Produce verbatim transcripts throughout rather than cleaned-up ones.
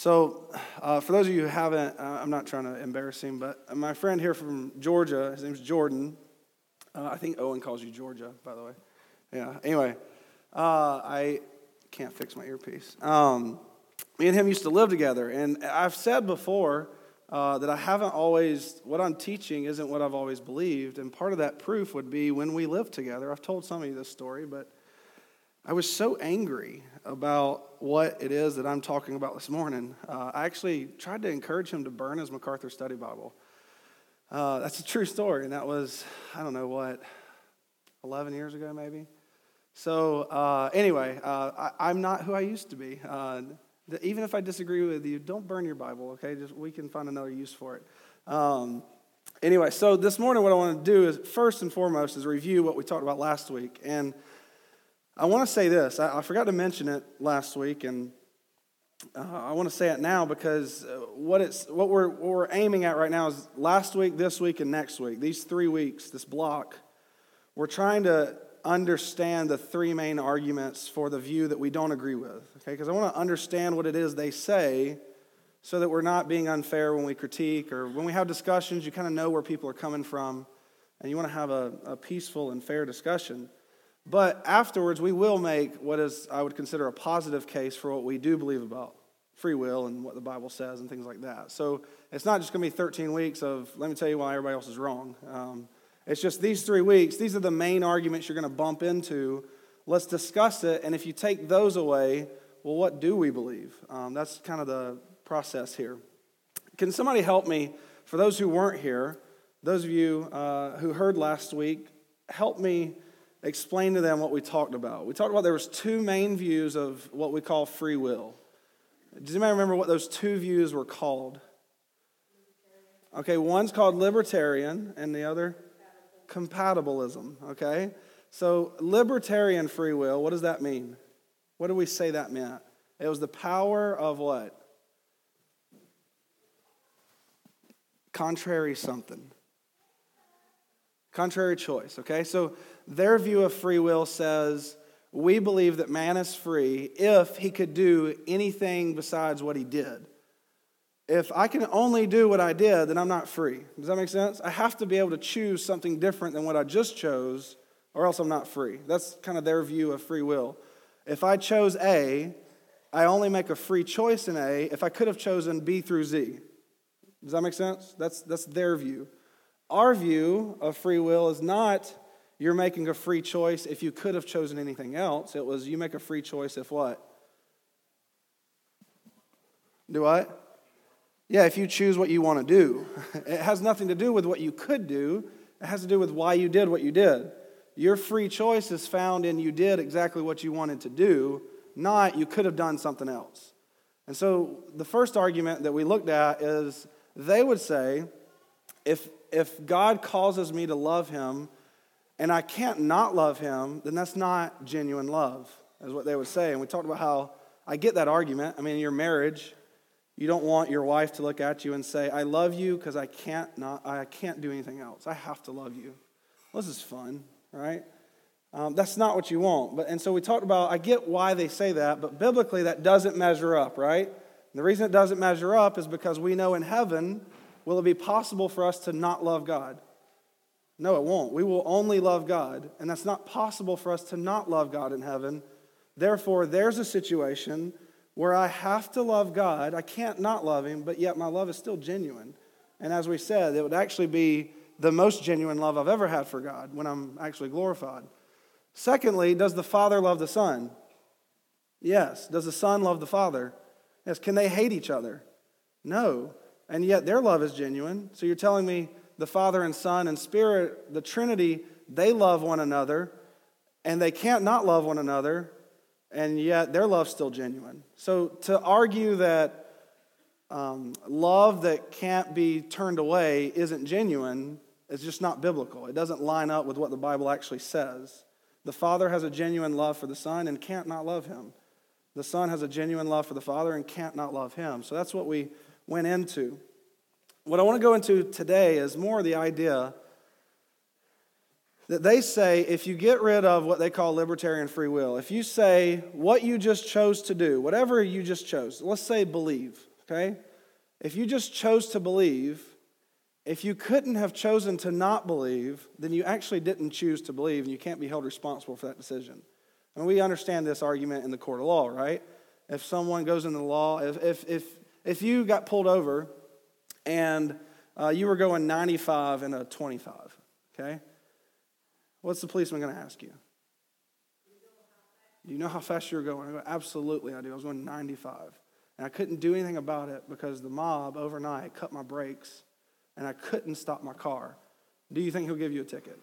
So, uh, for those of you who haven't, uh, I'm not trying to embarrass him, but my friend here from Georgia, his name's Jordan. Uh, I think Owen calls you Georgia, by the way. Yeah, anyway, uh, I can't fix my earpiece. Um, me and him used to live together, and I've said before uh, that I haven't always, what I'm teaching isn't what I've always believed, and part of that proof would be when we lived together. I've told some of you this story, but I was so angry about what it is that I'm talking about this morning. Uh, I actually tried to encourage him to burn his MacArthur Study Bible. Uh, that's a true story, and that was, I don't know what, eleven years ago maybe? So uh, anyway, uh, I, I'm not who I used to be. Uh, even if I disagree with you, don't burn your Bible, okay? Just we can find another use for it. Um, anyway, so this morning what I want to do is, first and foremost, is review what we talked about last week. And I want to say this. I, I forgot to mention it last week, and uh, I want to say it now because what it's what we're what we're aiming at right now is last week, this week, and next week. These three weeks, this block, we're trying to understand the three main arguments for the view that we don't agree with. Okay, because I want to understand what it is they say, so that we're not being unfair when we critique or when we have discussions. You kind of know where people are coming from, and you want to have a, a peaceful and fair discussion. But afterwards, we will make what is, I would consider, a positive case for what we do believe about free will and what the Bible says and things like that. So it's not just going to be thirteen weeks of, let me tell you why everybody else is wrong. Um, it's just these three weeks, these are the main arguments you're going to bump into. Let's discuss it, and if you take those away, well, what do we believe? Um, that's kind of the process here. Can somebody help me, for those who weren't here, those of you uh, who heard last week, help me explain to them what we talked about. We talked about there was two main views of what we call free will. Does anybody remember what those two views were called? Okay, one's called libertarian and the other compatibilism. Okay, so libertarian free will, what does that mean? What do we say that meant? It was the power of what? Contrary something. Contrary choice, okay? So their view of free will says, we believe that man is free if he could do anything besides what he did. If I can only do what I did, then I'm not free. Does that make sense? I have to be able to choose something different than what I just chose, or else I'm not free. That's kind of their view of free will. If I chose A, I only make a free choice in A if I could have chosen B through Z. Does that make sense? That's, that's their view. Our view of free will is not you're making a free choice if you could have chosen anything else. It was you make a free choice if what? Do what? Yeah, if you choose what you want to do. It has nothing to do with what you could do. It has to do with why you did what you did. Your free choice is found in you did exactly what you wanted to do, not you could have done something else. And so the first argument that we looked at is they would say, if If God causes me to love him and I can't not love him, then that's not genuine love, is what they would say. And we talked about how I get that argument. I mean, in your marriage, you don't want your wife to look at you and say, I love you because I can't not, I can't do anything else. I have to love you. Well, this is fun, right? Um, that's not what you want. But and so we talked about, I get why they say that, but biblically that doesn't measure up, right? And the reason it doesn't measure up is because we know in heaven, will it be possible for us to not love God? No, it won't. We will only love God, and that's not possible for us to not love God in heaven. Therefore, there's a situation where I have to love God. I can't not love him, but yet my love is still genuine. And as we said, it would actually be the most genuine love I've ever had for God when I'm actually glorified. Secondly, does the Father love the Son? Yes. Does the Son love the Father? Yes. Can they hate each other? No. And yet their love is genuine. So you're telling me the Father and Son and Spirit, the Trinity, they love one another, and they can't not love one another, and yet their love's still genuine. So to argue that um, love that can't be turned away isn't genuine is just not biblical. It doesn't line up with what the Bible actually says. The Father has a genuine love for the Son and can't not love him. The Son has a genuine love for the Father and can't not love him. So that's what we went into. What I want to go into today is more the idea that they say if you get rid of what they call libertarian free will, if you say what you just chose to do, whatever you just chose, let's say believe. okay? If you just chose to believe, if you couldn't have chosen to not believe, then you actually didn't choose to believe, and you can't be held responsible for that decision. And we understand this argument in the court of law, right? If someone goes into the law, if if if, if you got pulled over and uh, you were going ninety-five in a twenty-five, okay? What's the policeman going to ask you? Do you know how fast you were going? I go, absolutely I do. I was going ninety-five. And I couldn't do anything about it because the mob overnight cut my brakes and I couldn't stop my car. Do you think he'll give you a ticket?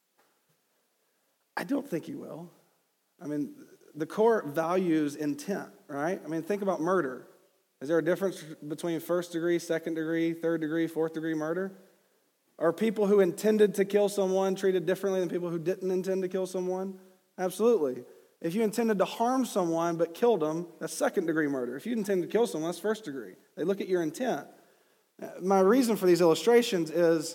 I don't think he will. I mean, the court values intent, right? I mean, think about murder. Is there a difference between first degree, second degree, third degree, fourth degree murder? Are people who intended to kill someone treated differently than people who didn't intend to kill someone? Absolutely. If you intended to harm someone but killed them, that's second degree murder. If you intend to kill someone, that's first degree. They look at your intent. My reason for these illustrations is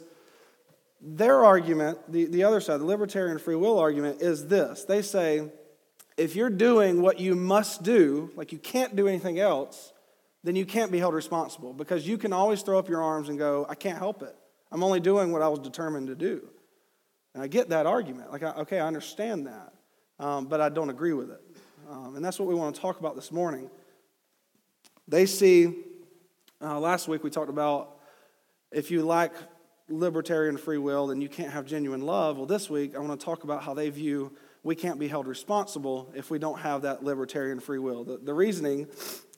their argument, the, the other side, the libertarian free will argument, is this. They say, if you're doing what you must do, like you can't do anything else, then you can't be held responsible because you can always throw up your arms and go, I can't help it. I'm only doing what I was determined to do. And I get that argument. Like, okay, I understand that. Um, but I don't agree with it. Um, and that's what we want to talk about this morning. They see, uh, last week we talked about if you lack libertarian free will, then you can't have genuine love. Well, this week I want to talk about how they view we can't be held responsible if we don't have that libertarian free will. The, the reasoning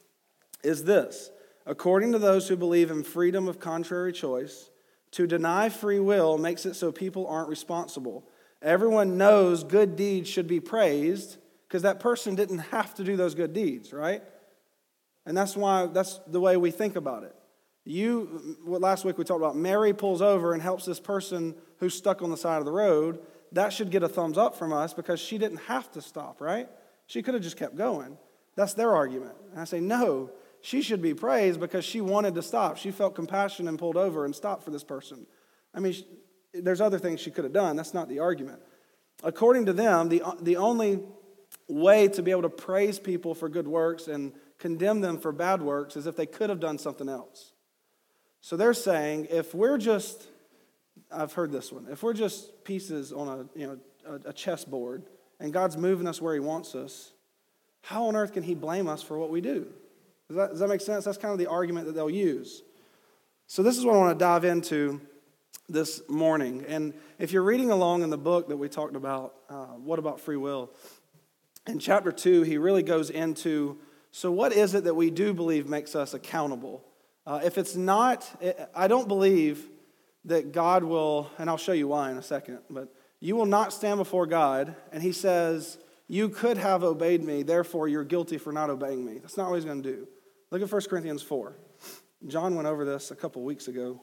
is this. According to those who believe in freedom of contrary choice, to deny free will makes it so people aren't responsible. Everyone knows good deeds should be praised because that person didn't have to do those good deeds, right? And that's why that's the way we think about it. You, last week we talked about Mary pulls over and helps this person who's stuck on the side of the road. That should get a thumbs up from us because she didn't have to stop, right? She could have just kept going. That's their argument. And I say, no, she should be praised because she wanted to stop. She felt compassion and pulled over and stopped for this person. I mean, there's other things she could have done. That's not the argument. According to them, the, the only way to be able to praise people for good works and condemn them for bad works is if they could have done something else. So they're saying if we're just, I've heard this one, if we're just pieces on a, you know, a, a chessboard and God's moving us where he wants us, how on earth can he blame us for what we do? Does that, does that make sense? That's kind of the argument that they'll use. So this is what I want to dive into this morning. And if you're reading along in the book that we talked about, uh, What About Free Will? In chapter two, he really goes into, so what is it that we do believe makes us accountable? Uh, if it's not, I don't believe that God will, and I'll show you why in a second, but you will not stand before God, and he says, you could have obeyed me, therefore you're guilty for not obeying me. That's not what he's going to do. Look at First Corinthians four. John went over this a couple weeks ago.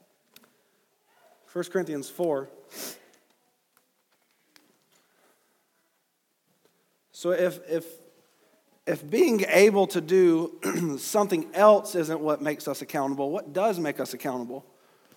First Corinthians four. So if if if being able to do something else isn't what makes us accountable, what does make us accountable?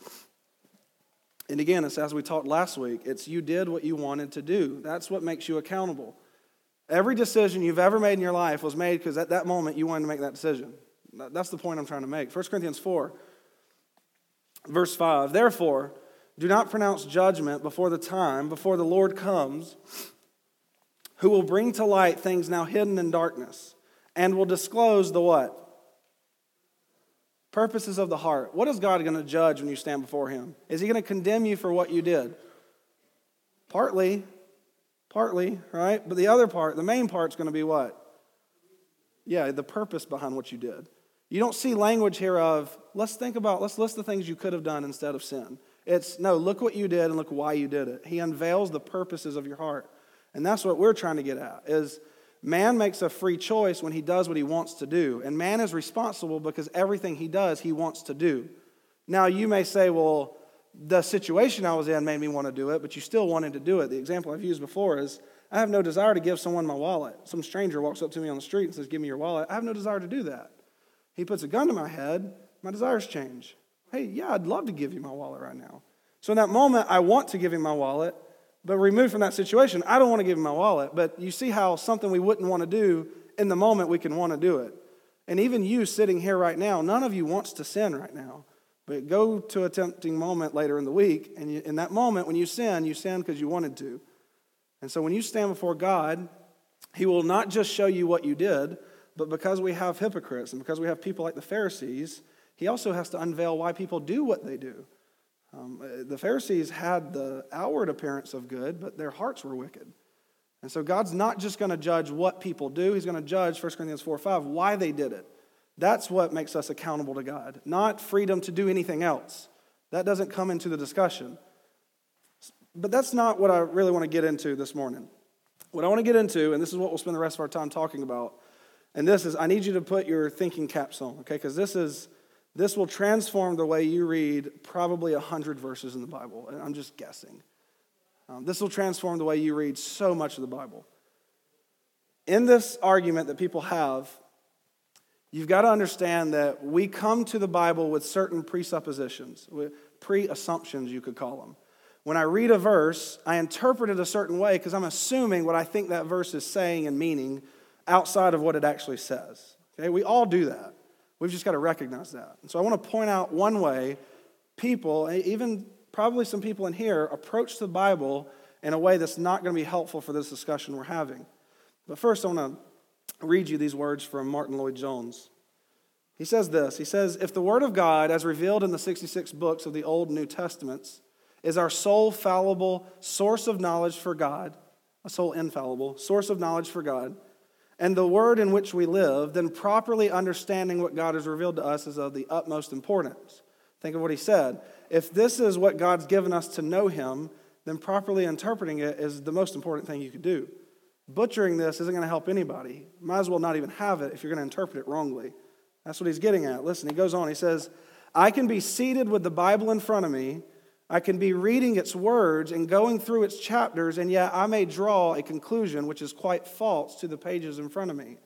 And again, it's as we talked last week, it's you did what you wanted to do. That's what makes you accountable. Every decision you've ever made in your life was made because at that moment you wanted to make that decision. That's the point I'm trying to make. First Corinthians four, verse five. Therefore, do not pronounce judgment before the time, before the Lord comes, who will bring to light things now hidden in darkness, and will disclose the what? Purposes of the heart. What is God going to judge when you stand before him? Is he going to condemn you for what you did? Partly, partly, right? But the other part, the main part's going to be what? Yeah, the purpose behind what you did. You don't see language here of, let's think about, let's list the things you could have done instead of sin. It's, no, look what you did and look why you did it. He unveils the purposes of your heart. And that's what we're trying to get at, is man makes a free choice when he does what he wants to do. And man is responsible because everything he does, he wants to do. Now, you may say, well, the situation I was in made me want to do it, but you still wanted to do it. The example I've used before is, I have no desire to give someone my wallet. Some stranger walks up to me on the street and says, give me your wallet. I have no desire to do that. He puts a gun to my head, my desires change. Hey, yeah, I'd love to give you my wallet right now. So in that moment, I want to give him my wallet, but removed from that situation, I don't want to give him my wallet. But you see how something we wouldn't want to do, in the moment we can want to do it. And even you sitting here right now, none of you wants to sin right now. But go to a tempting moment later in the week, and you, in that moment when you sin, you sin because you wanted to. And so when you stand before God, He will not just show you what you did, but because we have hypocrites and because we have people like the Pharisees, He also has to unveil why people do what they do. Um, the Pharisees had the outward appearance of good, but their hearts were wicked. And so God's not just going to judge what people do. He's going to judge, First Corinthians four five, why they did it. That's what makes us accountable to God, not freedom to do anything else. That doesn't come into the discussion. But that's not what I really want to get into this morning. What I want to get into, and this is what we'll spend the rest of our time talking about, and this is, I need you to put your thinking caps on, okay? Because this is, this will transform the way you read probably a hundred verses in the Bible. And I'm just guessing. Um, this will transform the way you read so much of the Bible. In this argument that people have, you've got to understand that we come to the Bible with certain presuppositions, with pre-assumptions you could call them. When I read a verse, I interpret it a certain way because I'm assuming what I think that verse is saying and meaning outside of what it actually says. Okay, we all do that. We've just got to recognize that. And so I want to point out one way people, even probably some people in here, approach the Bible in a way that's not going to be helpful for this discussion we're having. But first, I want to read you these words from Martin Lloyd-Jones. He says this, he says, "If the Word of God, as revealed in the sixty-six books of the Old and New Testaments, is our sole fallible source of knowledge for God, a sole infallible source of knowledge for God, and the Word in which we live, then properly understanding what God has revealed to us is of the utmost importance." Think of what he said. If this is what God's given us to know Him, then properly interpreting it is the most important thing you could do. Butchering this isn't going to help anybody. Might as well not even have it if you're going to interpret it wrongly. That's what he's getting at. Listen, he goes on. He says, "I can be seated with the Bible in front of me. I can be reading its words and going through its chapters, and yet I may draw a conclusion which is quite false to the pages in front of me."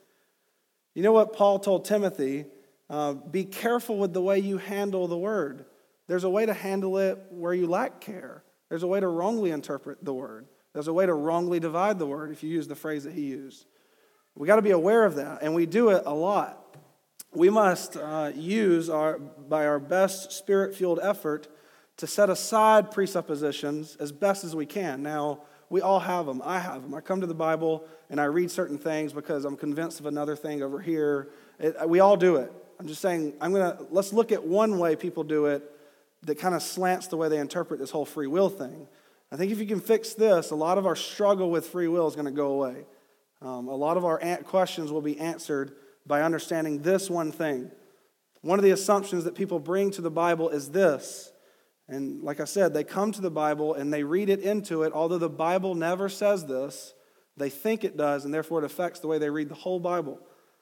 You know what Paul told Timothy? Uh, be careful with the way you handle the word. There's a way to handle it where you lack care. There's a way to wrongly interpret the word. There's a way to wrongly divide the word, if you use the phrase that he used. We got to be aware of that, and we do it a lot. We must uh, use, our, by our best spirit-fueled effort, to set aside presuppositions as best as we can. Now, we all have them. I have them. I come to the Bible, and I read certain things because I'm convinced of another thing over here. It, we all do it. I'm just saying, I'm gonna let's look at one way people do it that kind of slants the way they interpret this whole free will thing. I think if you can fix this, a lot of our struggle with free will is going to go away. Um, a lot of our questions will be answered by understanding this one thing. One of the assumptions that people bring to the Bible is this. And like I said, they come to the Bible and they read it into it. Although the Bible never says this, they think it does, and therefore it affects the way they read the whole Bible.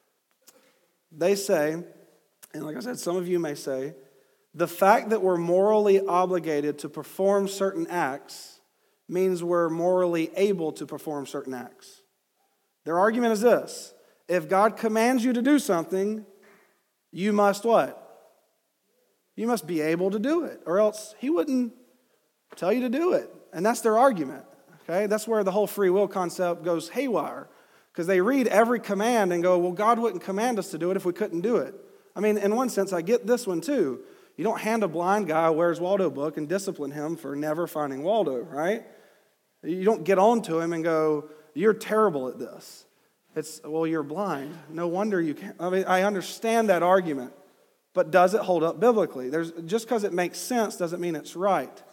They say, and like I said, some of you may say, the fact that we're morally obligated to perform certain acts means we're morally able to perform certain acts. Their argument is this: if God commands you to do something, you must what? You must be able to do it, or else He wouldn't tell you to do it. And that's their argument. Okay, that's where the whole free will concept goes haywire, because they read every command and go, well, God wouldn't command us to do it if we couldn't do it. I mean, in one sense, I get this one too. You don't hand a blind guy a Where's Waldo book and discipline him for never finding Waldo, right? You don't get on to him and go, you're terrible at this. It's, well, you're blind. No wonder you can't. I mean, I understand that argument, but does it hold up biblically? There's, just because it makes sense doesn't mean it's right.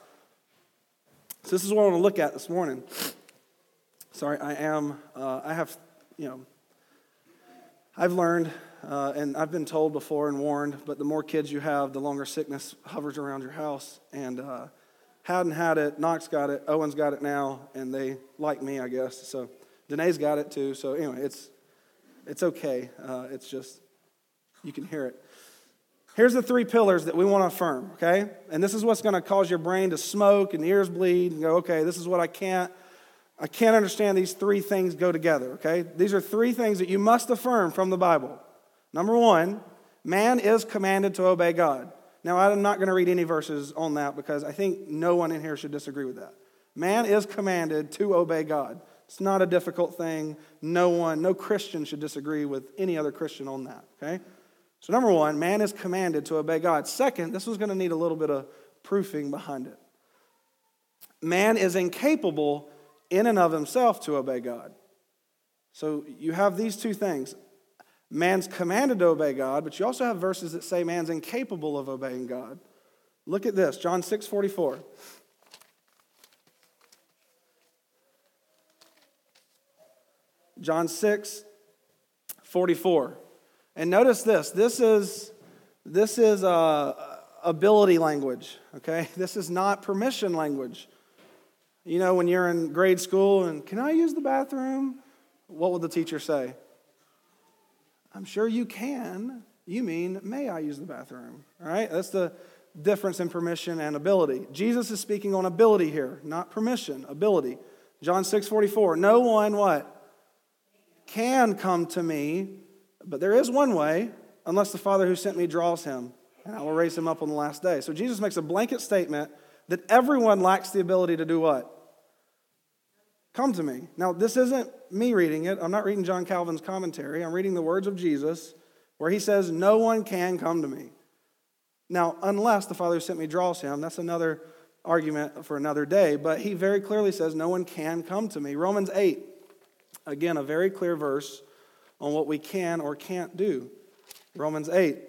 So this is what I want to look at this morning. Sorry, I am, uh, I have, you know, I've learned, uh, and I've been told before and warned, but the more kids you have, the longer sickness hovers around your house. And uh, hadn't had it, Knox got it, Owen's got it now, and they like me, I guess. So Danae's got it too. So anyway, it's it's okay. Uh, it's just, you can hear it. Here's the three pillars that we want to affirm, okay? And this is what's going to cause your brain to smoke and ears bleed and go, okay, this is what I can't, I can't understand these three things go together, okay? These are three things that you must affirm from the Bible. Number one, man is commanded to obey God. Now, I'm not going to read any verses on that because I think no one in here should disagree with that. Man is commanded to obey God. It's not a difficult thing. No one, no Christian should disagree with any other Christian on that, okay? So number one, man is commanded to obey God. Second, this was going to need a little bit of proofing behind it. Man is incapable in and of himself to obey God. So you have these two things. Man's commanded to obey God, but you also have verses that say man's incapable of obeying God. Look at this, John six forty-four. John six forty-four. And notice this. This is, this is uh, ability language, okay? This is not permission language. You know, when you're in grade school and, can I use the bathroom? What would the teacher say? I'm sure you can. You mean, may I use the bathroom? All right? That's the difference in permission and ability. Jesus is speaking on ability here, not permission, ability. John six forty-four. No one, what? Can come to me, but there is one way, unless the Father who sent me draws him, and I will raise him up on the last day. So Jesus makes a blanket statement that everyone lacks the ability to do what? Come to me. Now, this isn't me reading it. I'm not reading John Calvin's commentary. I'm reading the words of Jesus where he says, no one can come to me. Now, unless the Father who sent me draws him, that's another argument for another day, but he very clearly says no one can come to me. Romans eight, again, a very clear verse on what we can or can't do. Romans eight.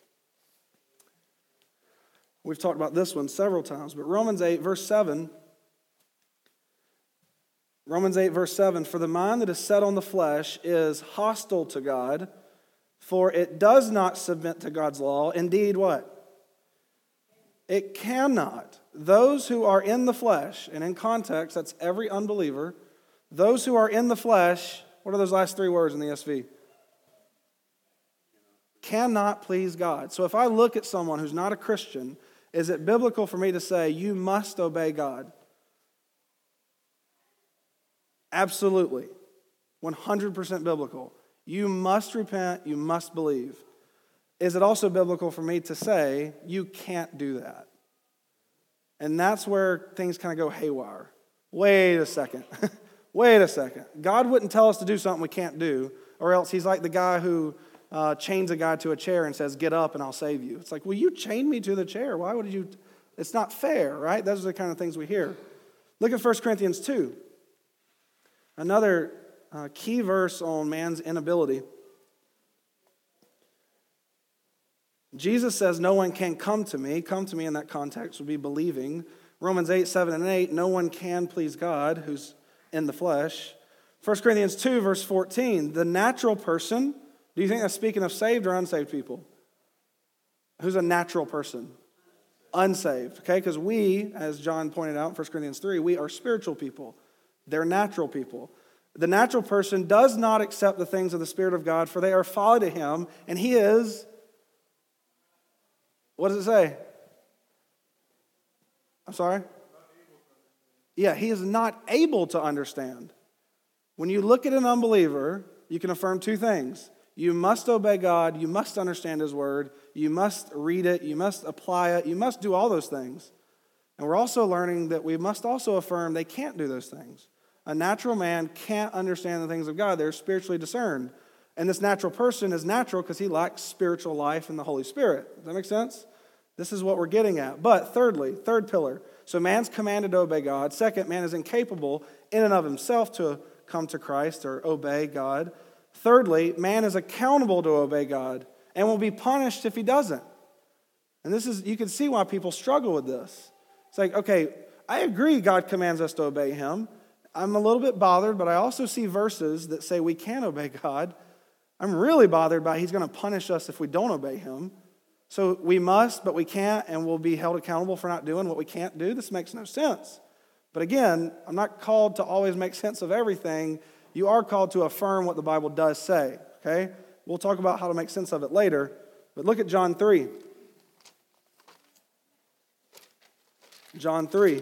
We've talked about this one several times, but Romans eight, verse seven. Romans eight, verse seven, for the mind that is set on the flesh is hostile to God, for it does not submit to God's law. Indeed, what? It cannot. Those who are in the flesh, and in context, that's every unbeliever, those who are in the flesh, what are those last three words in the E S V? Cannot please God. So if I look at someone who's not a Christian, is it biblical for me to say, you must obey God? Absolutely. one hundred percent biblical. You must repent, you must believe. Is it also biblical for me to say, you can't do that? And that's where things kind of go haywire. Wait a second. Wait a second. God wouldn't tell us to do something we can't do, or else he's like the guy who uh, chains a guy to a chair and says, get up and I'll save you. It's like, well, you chained me to the chair. Why would you? It's not fair, right? Those are the kind of things we hear. Look at First Corinthians two. Another uh, key verse on man's inability. Jesus says, no one can come to me. Come to me in that context would be believing. Romans eight, seven, and eight, no one can please God who's in the flesh. First Corinthians two, verse fourteen, the natural person, do you think that's speaking of saved or unsaved people? Who's a natural person? Unsaved, okay? Because we, as John pointed out in First Corinthians three, we are spiritual people. They're natural people. The natural person does not accept the things of the Spirit of God, for they are folly to him, and he is, what does it say? I'm sorry? Yeah, he is not able to understand. When you look at an unbeliever, you can affirm two things. You must obey God, you must understand his word, you must read it, you must apply it, you must do all those things. And we're also learning that we must also affirm they can't do those things. A natural man can't understand the things of God. They're spiritually discerned. And this natural person is natural because he lacks spiritual life in the Holy Spirit. Does that make sense? This is what we're getting at. But thirdly, third pillar. So man's commanded to obey God. Second, man is incapable in and of himself to come to Christ or obey God. Thirdly, man is accountable to obey God and will be punished if he doesn't. And this is, you can see why people struggle with this. It's like, okay, I agree God commands us to obey him. I'm a little bit bothered, but I also see verses that say we can obey God. I'm really bothered by he's going to punish us if we don't obey him. So we must, but we can't, and we'll be held accountable for not doing what we can't do. This makes no sense. But again, I'm not called to always make sense of everything. You are called to affirm what the Bible does say, okay? We'll talk about how to make sense of it later. But look at John three. John three.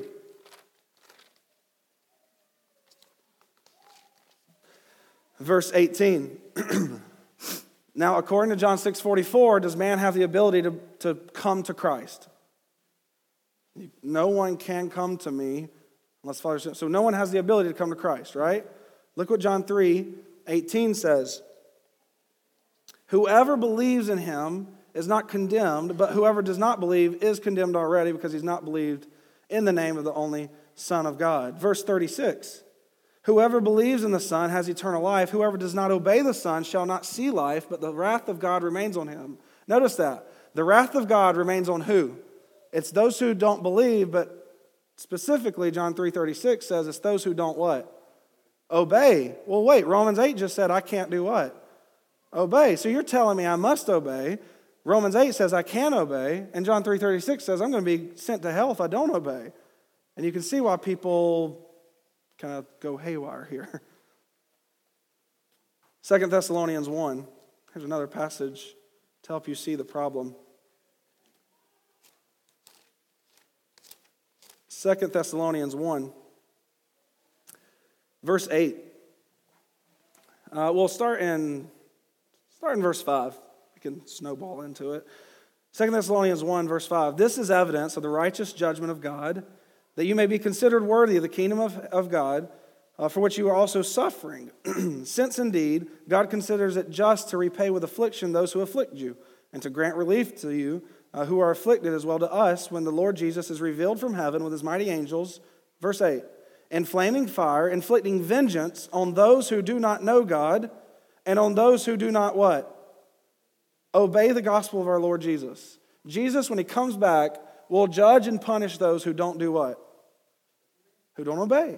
Verse eighteen. Now, according to John six forty-four, does man have the ability to, to come to Christ? No one can come to me unless Father sent. So no one has the ability to come to Christ, right? Look what John three eighteen says. Whoever believes in him is not condemned, but whoever does not believe is condemned already because he's not believed in the name of the only Son of God. Verse thirty-six, whoever believes in the Son has eternal life. Whoever does not obey the Son shall not see life, but the wrath of God remains on him. Notice that. The wrath of God remains on who? It's those who don't believe, but specifically John three thirty-six says it's those who don't what? Obey. Well, wait, Romans eight just said I can't do what? Obey. So you're telling me I must obey. Romans eight says I can obey, and John three thirty-six says I'm going to be sent to hell if I don't obey. And you can see why people kind of go haywire here. Second Thessalonians one. Here's another passage to help you see the problem. Second Thessalonians one, verse eight. Uh, we'll start in, start in verse five. We can snowball into it. Second Thessalonians one, verse five. This is evidence of the righteous judgment of God, that you may be considered worthy of the kingdom of, of God, uh, for which you are also suffering. Since indeed God considers it just to repay with affliction those who afflict you, and to grant relief to you uh, who are afflicted, as well to us, when the Lord Jesus is revealed from heaven with his mighty angels. Verse eight. In flaming fire, inflicting vengeance on those who do not know God, and on those who do not what? Obey the gospel of our Lord Jesus. Jesus, when he comes back, will judge and punish those who don't do what? Who don't obey.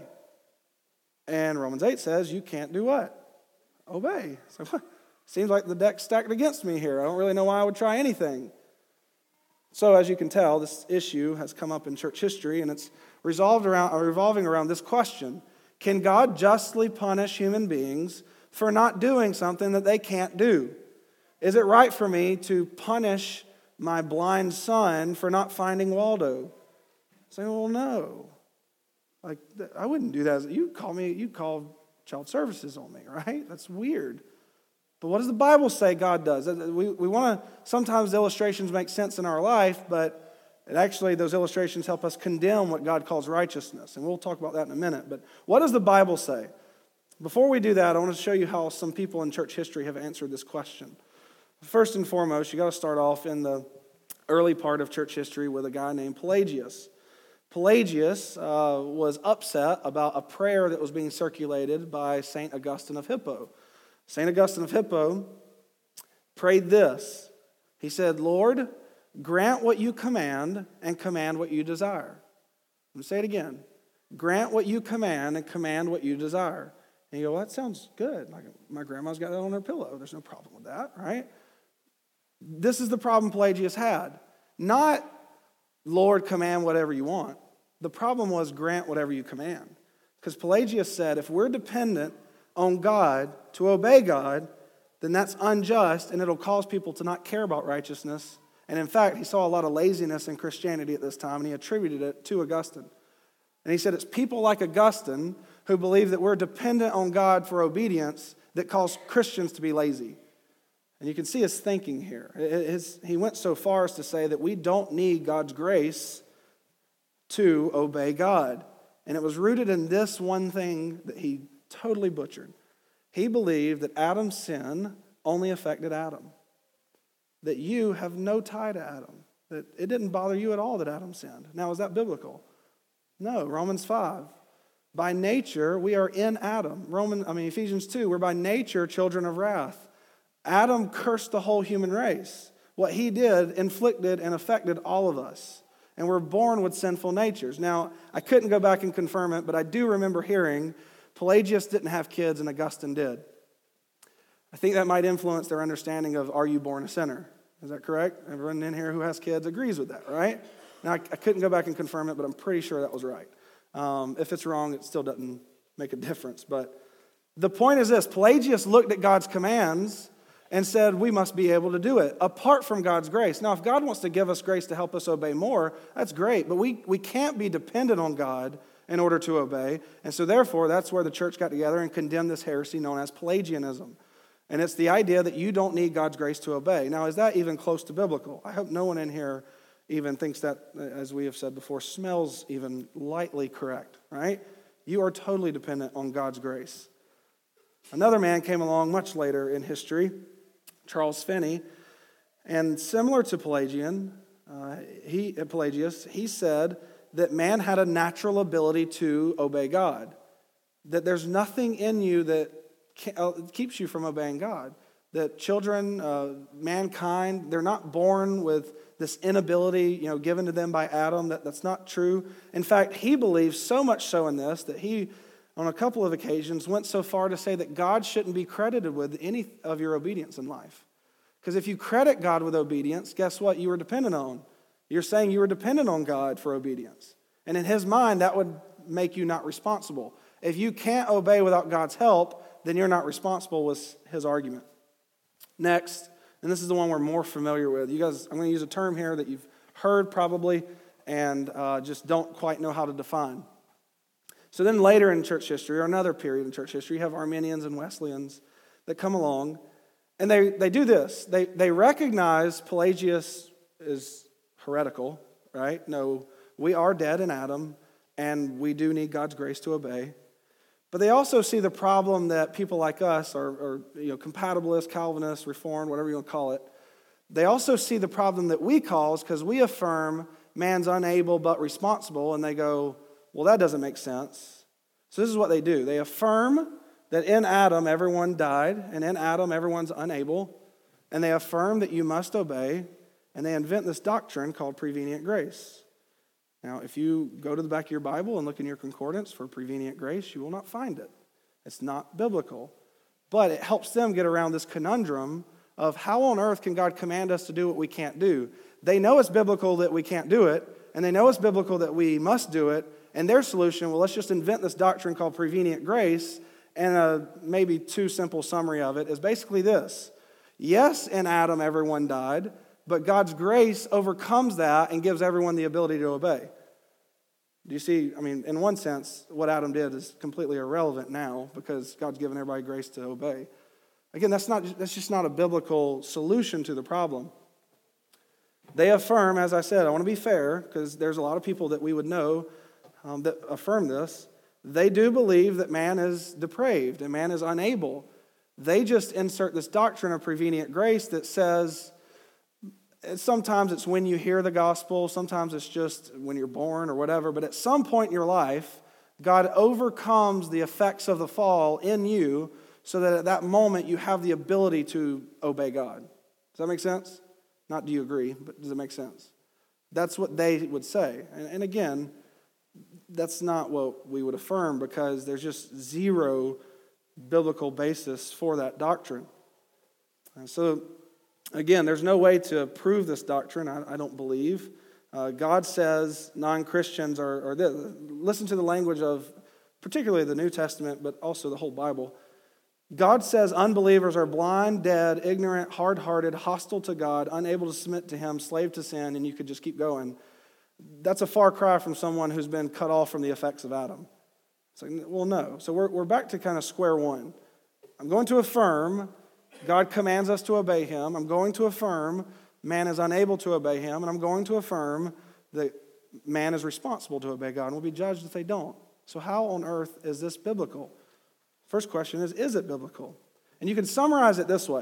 And Romans eight says you can't do what? Obey. So what? Seems like the deck's stacked against me here. I don't really know why I would try anything. So as you can tell, this issue has come up in church history, and it's resolved around, or revolving around this question. Can God justly punish human beings for not doing something that they can't do? Is it right for me to punish my blind son for not finding Waldo? Saying, well, no. Like, I wouldn't do that. You call me, you call child services on me, right? That's weird. But what does the Bible say God does? We, we want to, sometimes illustrations make sense in our life, but it actually, those illustrations help us condemn what God calls righteousness. And we'll talk about that in a minute. But what does the Bible say? Before we do that, I want to show you how some people in church history have answered this question. First and foremost, you got to start off in the early part of church history with a guy named Pelagius. Pelagius uh, was upset about a prayer that was being circulated by Saint Augustine of Hippo. Saint Augustine of Hippo prayed this. He said, Lord, grant what you command and command what you desire. I'm going to say it again. Grant what you command and command what you desire. And you go, well, that sounds good. Like my grandma's got that on her pillow. There's no problem with that, right? This is the problem Pelagius had. Not, Lord, command whatever you want. The problem was grant whatever you command. Because Pelagius said, if we're dependent on God to obey God, then that's unjust and it'll cause people to not care about righteousness. And in fact, he saw a lot of laziness in Christianity at this time, and he attributed it to Augustine. And he said it's people like Augustine who believe that we're dependent on God for obedience that cause Christians to be lazy. And you can see his thinking here. His, he went so far as to say that we don't need God's grace to obey God. And it was rooted in this one thing that he totally butchered. He believed that Adam's sin only affected Adam. That you have no tie to Adam. That it didn't bother you at all that Adam sinned. Now, is that biblical? No, Romans five. By nature, we are in Adam. Roman, I mean, Ephesians two, we're by nature children of wrath. Adam cursed the whole human race. What he did inflicted and affected all of us. And we're born with sinful natures. Now, I couldn't go back and confirm it, but I do remember hearing Pelagius didn't have kids and Augustine did. I think that might influence their understanding of, are you born a sinner? Is that correct? Everyone in here who has kids agrees with that, right? Now, I, I couldn't go back and confirm it, but I'm pretty sure that was right. Um, if it's wrong, it still doesn't make a difference. But the point is this. Pelagius looked at God's commands and said we must be able to do it apart from God's grace. Now, if God wants to give us grace to help us obey more, that's great. But we, we can't be dependent on God in order to obey. And so therefore, that's where the church got together and condemned this heresy known as Pelagianism. And it's the idea that you don't need God's grace to obey. Now, is that even close to biblical? I hope no one in here even thinks that, as we have said before, smells even lightly correct, right? You are totally dependent on God's grace. Another man came along much later in history Charles Finney. And similar to Pelagian, uh, he, Pelagius, he said that man had a natural ability to obey God, that there's nothing in you that keeps you from obeying God, that children, uh, mankind, they're not born with this inability, you know, given to them by Adam. That, that's not true. In fact, he believes so much so in this that he, on a couple of occasions, went so far to say that God shouldn't be credited with any of your obedience in life. Because if you credit God with obedience, guess what you were dependent on? You're saying you were dependent on God for obedience. And in his mind, that would make you not responsible. If you can't obey without God's help, then you're not responsible, was his argument. Next, and this is the one we're more familiar with. You guys, I'm going to use a term here that you've heard probably and uh, just don't quite know how to define. So then later in church history, or another period in church history, you have Arminians and Wesleyans that come along, and they, they do this. They, they recognize Pelagius is heretical, right? No, we are dead in Adam, and we do need God's grace to obey. But they also see the problem that people like us, or, or you know, compatibilists, Calvinists, Reformed, whatever you want to call it, they also see the problem that we cause because we affirm man's unable but responsible, and they go, well, that doesn't make sense. So this is what they do. They affirm that in Adam everyone died, and in Adam everyone's unable, and they affirm that you must obey, and they invent this doctrine called prevenient grace. Now, if you go to the back of your Bible and look in your concordance for prevenient grace, you will not find it. It's not biblical. But it helps them get around this conundrum of how on earth can God command us to do what we can't do? They know it's biblical that we can't do it, and they know it's biblical that we must do it, and their solution, well, let's just invent this doctrine called prevenient grace, and a maybe too simple summary of it is basically this. Yes, in Adam everyone died, but God's grace overcomes that and gives everyone the ability to obey. Do you see? I mean, in one sense, what Adam did is completely irrelevant now because God's given everybody grace to obey. Again, that's not that's just not a biblical solution to the problem. They affirm, as I said, I want to be fair because there's a lot of people that we would know um, that affirm this. They do believe that man is depraved and man is unable. They just insert this doctrine of prevenient grace that says, sometimes it's when you hear the gospel, sometimes it's just when you're born or whatever, but at some point in your life, God overcomes the effects of the fall in you so that at that moment you have the ability to obey God. Does that make sense? Not do you agree, but does it make sense? That's what they would say. And, and again, that's not what we would affirm because there's just zero biblical basis for that doctrine. And so, again, there's no way to prove this doctrine, I, I don't believe. Uh, God says non-Christians are, are this. Listen to the language of particularly the New Testament, but also the whole Bible. God says unbelievers are blind, dead, ignorant, hard-hearted, hostile to God, unable to submit to Him, slave to sin, and you could just keep going. That's a far cry from someone who's been cut off from the effects of Adam. It's like, well, no. So we're, we're back to kind of square one. I'm going to affirm God commands us to obey Him. I'm going to affirm man is unable to obey Him. And I'm going to affirm that man is responsible to obey God and will be judged if they don't. So how on earth is this biblical? First question is, is it biblical? And you can summarize it this way.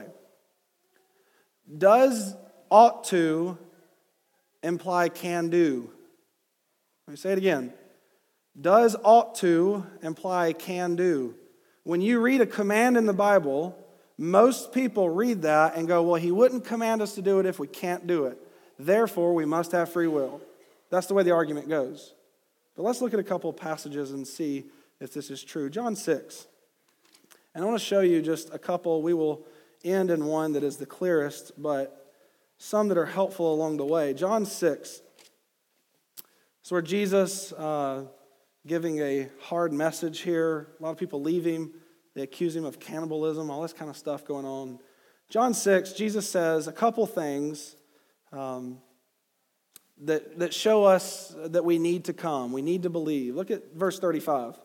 Does ought to imply can do? Let me say it again. Does ought to imply can do? When you read a command in the Bible, most people read that and go, well, He wouldn't command us to do it if we can't do it. Therefore, we must have free will. That's the way the argument goes. But let's look at a couple of passages and see if this is true. John six. And I want to show you just a couple. We will end in one that is the clearest, but some that are helpful along the way. John six. It's where Jesus, uh, giving a hard message here. A lot of people leave Him. They accuse Him of cannibalism, all this kind of stuff going on. John six, Jesus says a couple things um, that, that show us that we need to come. We need to believe. Look at verse thirty-five.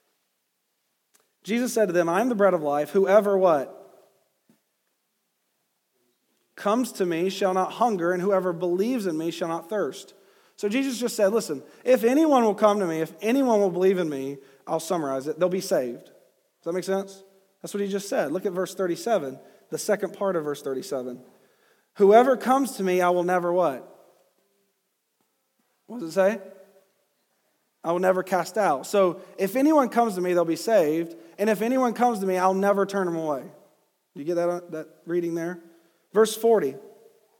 Jesus said to them, I am the bread of life. Whoever what? Comes to me shall not hunger, and whoever believes in me shall not thirst. So Jesus just said, listen, if anyone will come to me, if anyone will believe in me, I'll summarize it, they'll be saved. Does that make sense? That's what He just said. Look at verse thirty-seven. the second part of verse thirty-seven. Whoever comes to me, I will never what? What does it say? I will never cast out. So if anyone comes to me, they'll be saved. And if anyone comes to me, I'll never turn them away. Do you get that, that reading there? Verse forty. It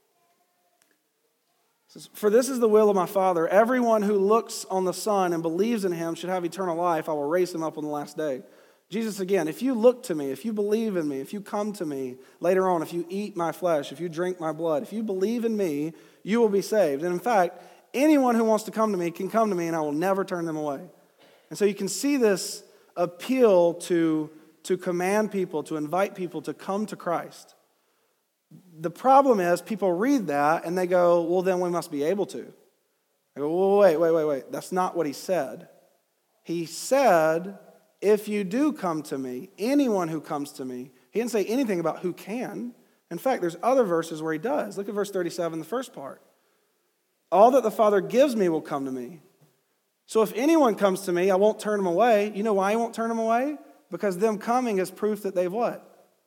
says, for this is the will of my Father. Everyone who looks on the Son and believes in him should have eternal life. I will raise him up on the last day. Jesus, again, if you look to me, if you believe in me, if you come to me later on, if you eat my flesh, if you drink my blood, if you believe in me, you will be saved. And in fact, anyone who wants to come to me can come to me and I will never turn them away. And so you can see this appeal to, to command people, to invite people to come to Christ. The problem is people read that and they go, well, then we must be able to. I go, well, wait, wait, wait, wait. That's not what he said. He said, if you do come to me, anyone who comes to me, he didn't say anything about who can. In fact, there's other verses where he does. Look at verse thirty-seven, the first part. All that the Father gives me will come to me. So if anyone comes to me, I won't turn them away. You know why I won't turn them away? Because them coming is proof that they've what?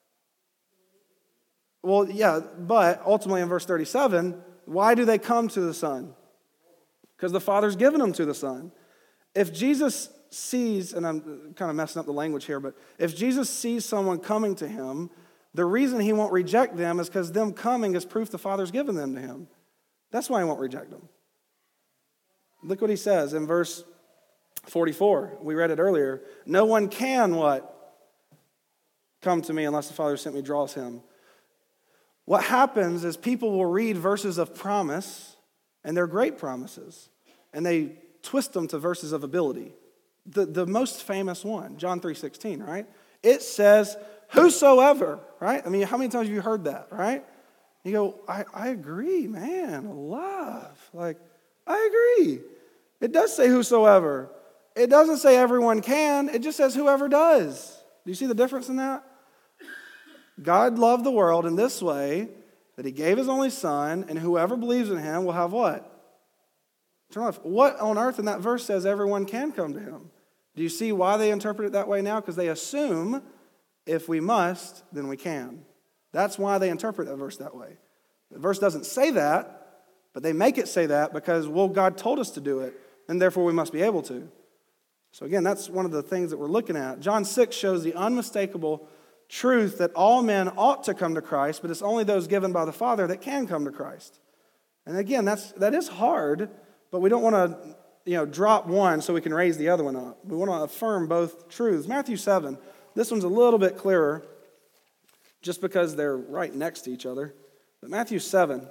Well, yeah, but ultimately in verse thirty-seven, why do they come to the Son? Because the Father's given them to the Son. If Jesus sees, and I'm kind of messing up the language here, but if Jesus sees someone coming to him, the reason he won't reject them is because them coming is proof the Father's given them to him. That's why he won't reject them. Look what he says in verse forty-four. We read it earlier. No one can what? Come to me unless the Father who sent me draws him. What happens is people will read verses of promise, and they're great promises, and they twist them to verses of ability. The, the most famous one, John three sixteen, right? It says, whosoever, right? I mean, how many times have you heard that, right? You go, I, I agree, man, love. Like, I agree. It does say whosoever. It doesn't say everyone can. It just says whoever does. Do you see the difference in that? God loved the world in this way, that he gave his only Son, and whoever believes in him will have what? Eternal life. What on earth in that verse says everyone can come to him? Do you see why they interpret it that way now? Because they assume if we must, then we can. That's why they interpret that verse that way. The verse doesn't say that, but they make it say that because, well, God told us to do it, and therefore we must be able to. So again, that's one of the things that we're looking at. John six shows the unmistakable truth that all men ought to come to Christ, but it's only those given by the Father that can come to Christ. And again, that's that is hard, but we don't want to, you know, drop one so we can raise the other one up. We want to affirm both truths. Matthew seven, this one's a little bit clearer just because they're right next to each other. But Matthew seven,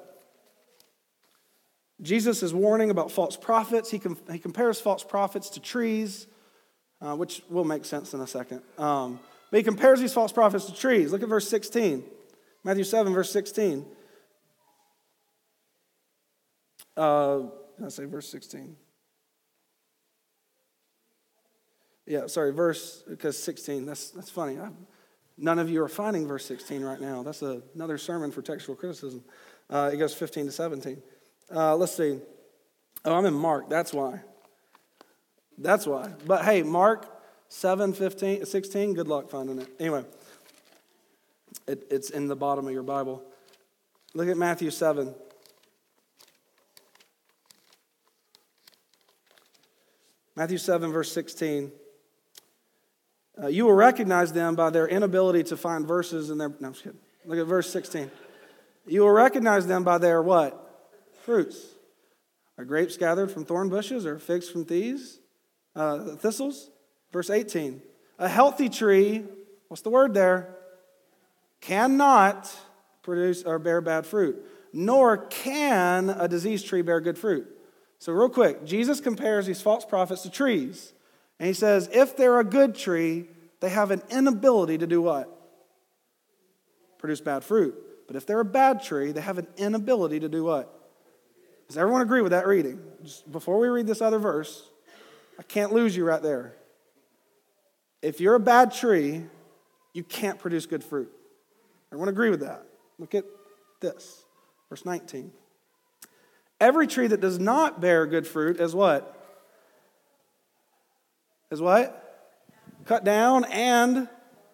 Jesus is warning about false prophets. He, com- he compares false prophets to trees, uh, which will make sense in a second. Um, but he compares these false prophets to trees. Look at verse sixteen. Matthew seven, verse sixteen. Uh, did I say verse sixteen? Yeah, sorry, verse, because sixteen, that's that's funny. I, none of you are finding verse sixteen right now. That's a, another sermon for textual criticism. Uh, it goes fifteen to seventeen. Uh, let's see. Oh, I'm in Mark, that's why. That's why. But hey, Mark seven, fifteen, sixteen, good luck finding it. Anyway, it, it's in the bottom of your Bible. Look at Matthew seven. Matthew seven, verse sixteen. Uh, you will recognize them by their inability to find verses in their... No, I'm just kidding. Look at verse sixteen. You will recognize them by their what? Fruits. Are grapes gathered from thorn bushes or figs from thieves? Uh, thistles? Verse eighteen. A healthy tree, what's the word there? Cannot produce or bear bad fruit, nor can a diseased tree bear good fruit. So real quick, Jesus compares these false prophets to trees. And he says, if they're a good tree, they have an inability to do what? Produce bad fruit. But if they're a bad tree, they have an inability to do what? Does everyone agree with that reading? Just before we read this other verse, I can't lose you right there. If you're a bad tree, you can't produce good fruit. Everyone agree with that? Look at this, verse nineteen. Every tree that does not bear good fruit is what? Is what? Cut down and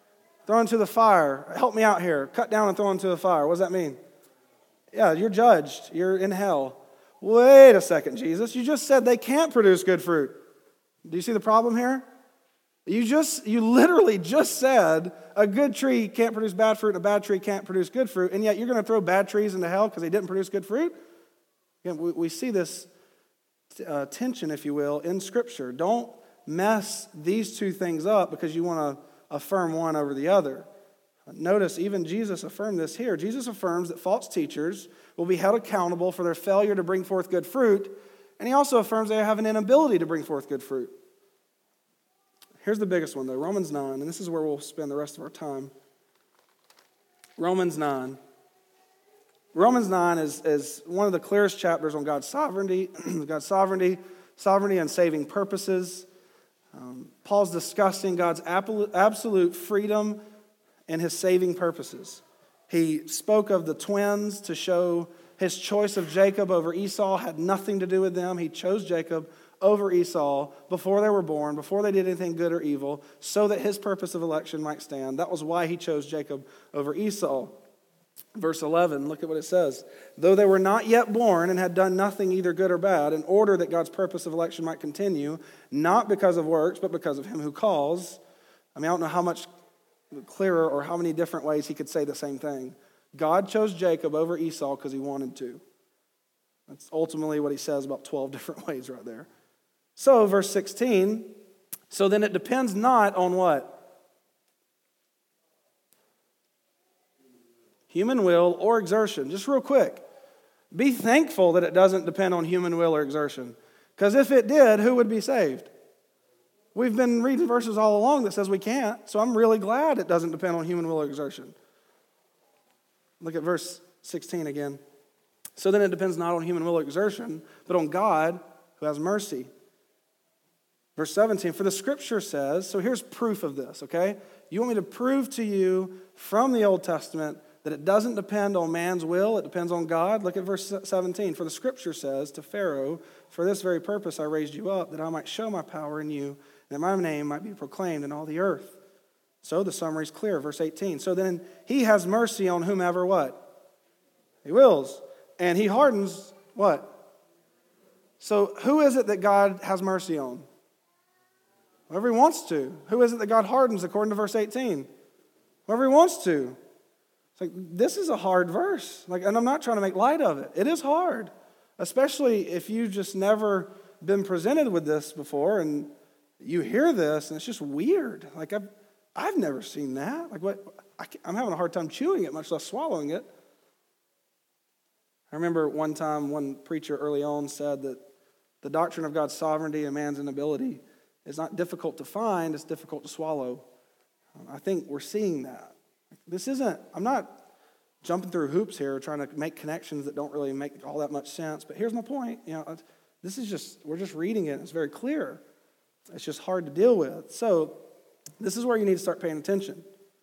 thrown into the fire. Help me out here. Cut down and thrown into the fire. What does that mean? Yeah, you're judged. You're in hell. Wait a second, Jesus. You just said they can't produce good fruit. Do you see the problem here? You just, you literally just said a good tree can't produce bad fruit and a bad tree can't produce good fruit, and yet you're going to throw bad trees into hell because they didn't produce good fruit? Again, we, we see this uh, tension, if you will, in Scripture. Don't mess these two things up because you want to affirm one over the other. Notice, even Jesus affirmed this here. Jesus affirms that false teachers will be held accountable for their failure to bring forth good fruit, and he also affirms they have an inability to bring forth good fruit. Here's the biggest one, though, Romans nine, and this is where we'll spend the rest of our time. Romans nine. Romans nine is, is one of the clearest chapters on God's sovereignty, God's sovereignty, sovereignty and saving purposes. Um, Paul's discussing God's absolute freedom and his saving purposes. He spoke of the twins to show his choice of Jacob over Esau had nothing to do with them. He chose Jacob over Esau before they were born, before they did anything good or evil, so that his purpose of election might stand. That was why he chose Jacob over Esau. Verse eleven, look at what it says. Though they were not yet born and had done nothing either good or bad, in order that God's purpose of election might continue, not because of works, but because of him who calls. I mean, I don't know how much clearer or how many different ways he could say the same thing. God chose Jacob over Esau because he wanted to. That's ultimately what he says about twelve different ways right there. So, verse sixteen, so then it depends not on what? Human will or exertion. Just real quick, be thankful that it doesn't depend on human will or exertion. Because if it did, who would be saved? We've been reading verses all along that says we can't, so I'm really glad it doesn't depend on human will or exertion. Look at verse sixteen again. So then it depends not on human will or exertion, but on God who has mercy. Verse seventeen, for the Scripture says, so here's proof of this, okay? You want me to prove to you from the Old Testament that it doesn't depend on man's will, it depends on God? Look at verse seventeen. For the Scripture says to Pharaoh, for this very purpose I raised you up, that I might show my power in you, and that my name might be proclaimed in all the earth. So the summary is clear, verse eighteen. So then he has mercy on whomever what? He wills. And he hardens what? So who is it that God has mercy on? Whoever he wants to. Who is it that God hardens according to verse eighteen? Whoever he wants to. It's like, this is a hard verse. Like, and I'm not trying to make light of it. It is hard. Especially if you've just never been presented with this before and you hear this and it's just weird. Like, I've, I've never seen that. Like, what? I I'm having a hard time chewing it, much less swallowing it. I remember one time one preacher early on said that the doctrine of God's sovereignty and man's inability is not difficult to find, it's difficult to swallow. I think we're seeing that. This isn't, I'm not jumping through hoops here trying to make connections that don't really make all that much sense, but here's my point. You know, this is just, we're just reading it, it's very clear. It's just hard to deal with. So, this is where you need to start paying attention.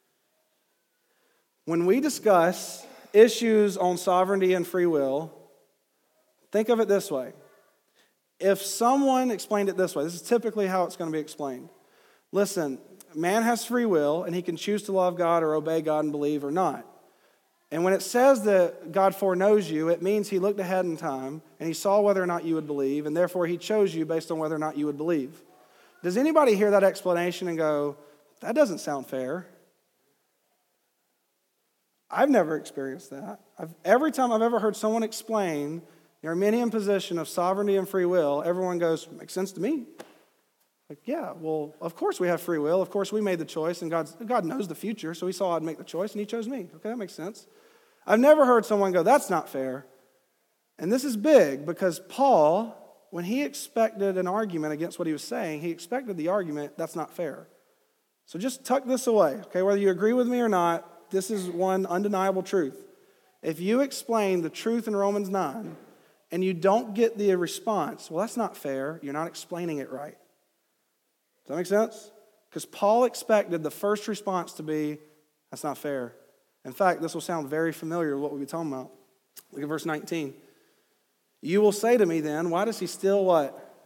When we discuss issues on sovereignty and free will, think of it this way. If someone explained it this way, this is typically how it's going to be explained. Listen, man has free will, and he can choose to love God or obey God and believe or not. And when it says that God foreknows you, it means he looked ahead in time, and he saw whether or not you would believe, and therefore he chose you based on whether or not you would believe. Does anybody hear that explanation and go, that doesn't sound fair? I've never experienced that. I've, every time I've ever heard someone explain the Arminian position of sovereignty and free will, everyone goes, makes sense to me. Like, yeah, well, of course we have free will. Of course we made the choice, and God's, God knows the future, so he saw I'd make the choice, and he chose me. Okay, that makes sense. I've never heard someone go, that's not fair. And this is big, because Paul, when he expected an argument against what he was saying, he expected the argument, that's not fair. So just tuck this away, okay? Whether you agree with me or not, this is one undeniable truth. If you explain the truth in Romans nine, and you don't get the response, well, that's not fair, you're not explaining it right. Does that make sense? Because Paul expected the first response to be, that's not fair. In fact, this will sound very familiar with what we'll be talking about. Look at verse nineteen. You will say to me then, why does he still what?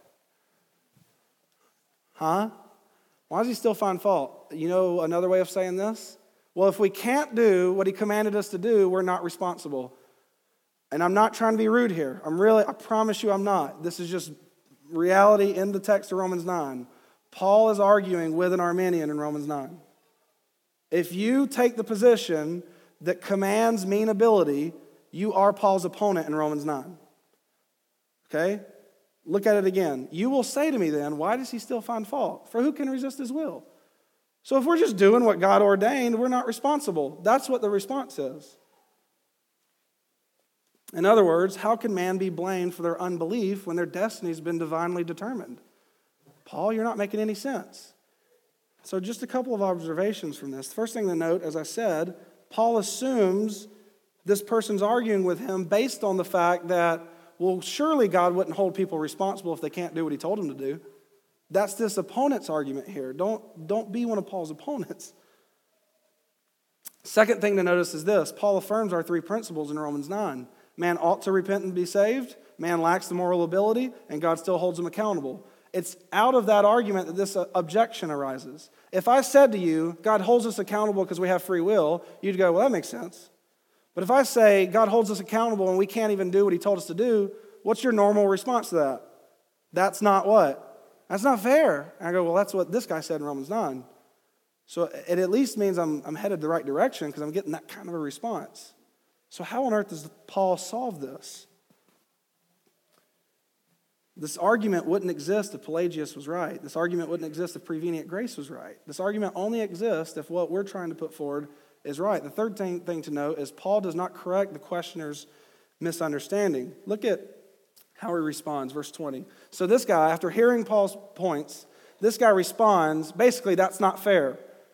Huh? Why does he still find fault? You know another way of saying this? Well, if we can't do what he commanded us to do, we're not responsible. And I'm not trying to be rude here. I'm really, I promise you I'm not. This is just reality in the text of Romans nine. Paul is arguing with an Arminian in Romans nine. If you take the position that commands mean ability, you are Paul's opponent in Romans nine. Okay? Look at it again. You will say to me then, why does he still find fault? For who can resist his will? So if we're just doing what God ordained, we're not responsible. That's what the response is. In other words, how can man be blamed for their unbelief when their destiny has been divinely determined? Paul, you're not making any sense. So just a couple of observations from this. The first thing to note, as I said, Paul assumes this person's arguing with him based on the fact that, well, surely God wouldn't hold people responsible if they can't do what he told them to do. That's this opponent's argument here. Don't, don't be one of Paul's opponents. Second thing to notice is this. Paul affirms our three principles in Romans nine. Man ought to repent and be saved. Man lacks the moral ability, and God still holds him accountable. It's out of that argument that this objection arises. If I said to you, God holds us accountable because we have free will, you'd go, well, that makes sense. But if I say God holds us accountable and we can't even do what he told us to do, what's your normal response to that? That's not what? That's not fair. And I go, well, that's what this guy said in Romans nine. So it at least means I'm, I'm headed the right direction because I'm getting that kind of a response. So how on earth does Paul solve this? This argument wouldn't exist if Pelagius was right. This argument wouldn't exist if prevenient grace was right. This argument only exists if what we're trying to put forward is right. The third thing, thing to note is Paul does not correct the questioner's misunderstanding. Look at how he responds, verse twenty. So this guy, after hearing Paul's points, this guy responds, basically, that's not fair.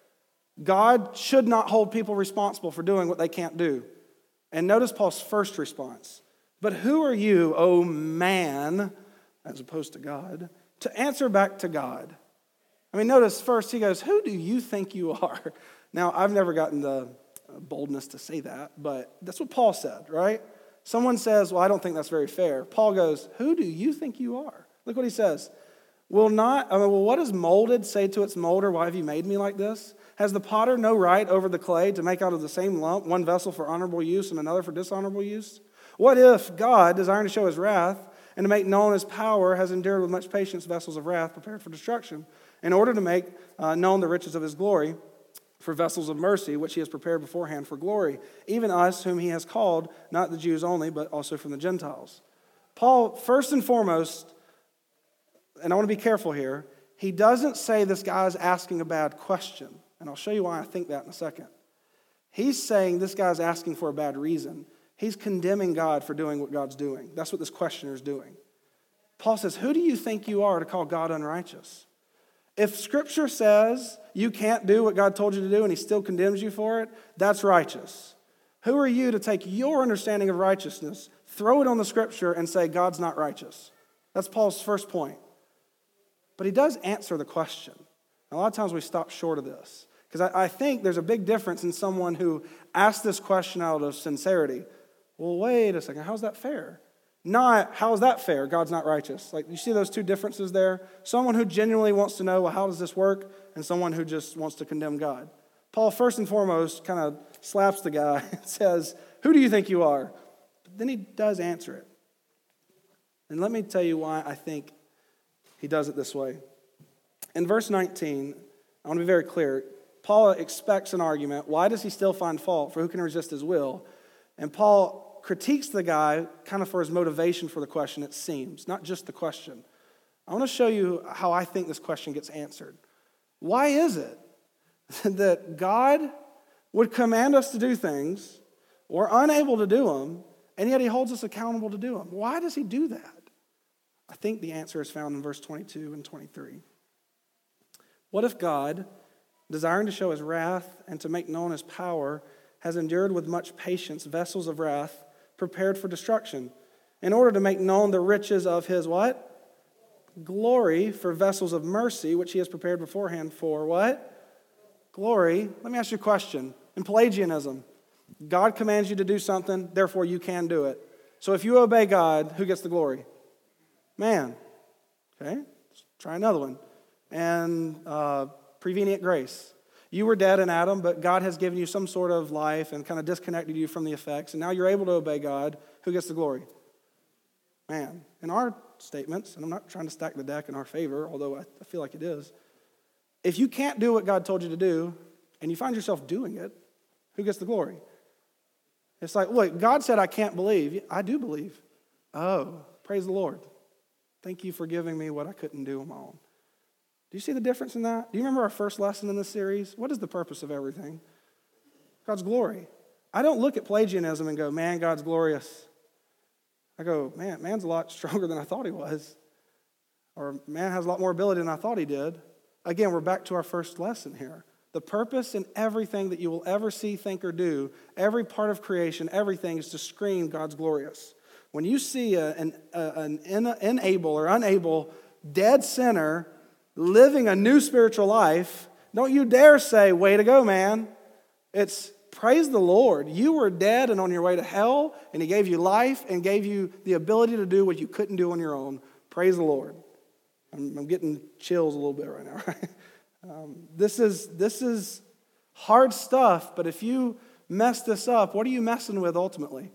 God should not hold people responsible for doing what they can't do. And notice Paul's first response. But who are you, O man, as opposed to God, to answer back to God? I mean, notice first he goes, who do you think you are? Now, I've never gotten the boldness to say that, but that's what Paul said, right? Someone says, well, I don't think that's very fair. Paul goes, who do you think you are? Look what he says. Will not, I mean, well, what does molded say to its molder, why have you made me like this? Has the potter no right over the clay to make out of the same lump one vessel for honorable use and another for dishonorable use? What if God, desiring to show his wrath and to make known his power, has endured with much patience vessels of wrath prepared for destruction, in order to make uh, known the riches of his glory for vessels of mercy, which he has prepared beforehand for glory, even us whom he has called, not the Jews only, but also from the Gentiles? Paul, first and foremost, and I want to be careful here, he doesn't say this guy's asking a bad question. And I'll show you why I think that in a second. He's saying this guy's asking for a bad reason. He's condemning God for doing what God's doing. That's what this questioner is doing. Paul says, who do you think you are to call God unrighteous? If Scripture says you can't do what God told you to do and he still condemns you for it, that's righteous. Who are you to take your understanding of righteousness, throw it on the Scripture, and say God's not righteous? That's Paul's first point. But he does answer the question. A lot of times we stop short of this. Because I, I think there's a big difference in someone who asks this question out of sincerity. Well, wait a second, how's that fair? Not, how is that fair? God's not righteous. Like, you see those two differences there? Someone who genuinely wants to know, well, how does this work? And someone who just wants to condemn God. Paul, first and foremost, kind of slaps the guy and says, who do you think you are? But then he does answer it. And let me tell you why I think he does it this way. In verse nineteen, I want to be very clear. Paul expects an argument. Why does he still find fault? For who can resist his will? And Paul critiques the guy kind of for his motivation for the question, it seems, not just the question. I want to show you how I think this question gets answered. Why is it that God would command us to do things, we're unable to do them, and yet he holds us accountable to do them? Why does he do that? I think the answer is found in verse twenty-two and twenty-three. What if God, desiring to show his wrath and to make known his power, has endured with much patience vessels of wrath prepared for destruction, in order to make known the riches of his what? Glory for vessels of mercy, which he has prepared beforehand for what? Glory. Let me ask you a question. In Pelagianism, God commands you to do something, therefore you can do it. So if you obey God, who gets the glory? Man. Okay, let's try another one. And uh, prevenient grace. You were dead in Adam, but God has given you some sort of life and kind of disconnected you from the effects, and now you're able to obey God. Who gets the glory? Man. In our statements, and I'm not trying to stack the deck in our favor, although I feel like it is, if you can't do what God told you to do, and you find yourself doing it, who gets the glory? It's like, look, God said I can't believe. I do believe. Oh, praise the Lord. Thank you for giving me what I couldn't do on my own. Do you see the difference in that? Do you remember our first lesson in this series? What is the purpose of everything? God's glory. I don't look at Pelagianism and go, man, God's glorious. I go, man, man's a lot stronger than I thought he was. Or man has a lot more ability than I thought he did. Again, we're back to our first lesson here. The purpose in everything that you will ever see, think, or do, every part of creation, everything is to scream God's glorious. When you see a, an, a, an unable or unable dead sinner living a new spiritual life, don't you dare say, way to go, man. It's praise the Lord. You were dead and on your way to hell, and he gave you life and gave you the ability to do what you couldn't do on your own. Praise the Lord. I'm, I'm getting chills a little bit right now, right? Um, this is this is hard stuff, but if you mess this up, what are you messing with ultimately?